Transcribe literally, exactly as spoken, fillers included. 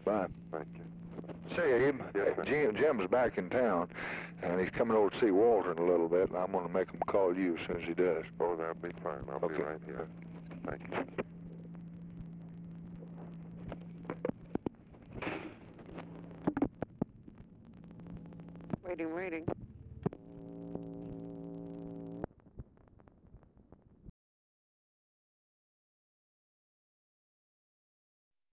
stop by. Thank you. Say, Abe, Yes, sir. Jim, Jim's back in town, and he's coming over to see Walter in a little bit, and I'm going to make him call you as soon as he does. Oh, that'll be fine. I'll be Okay. right here. Thank you. Waiting, waiting.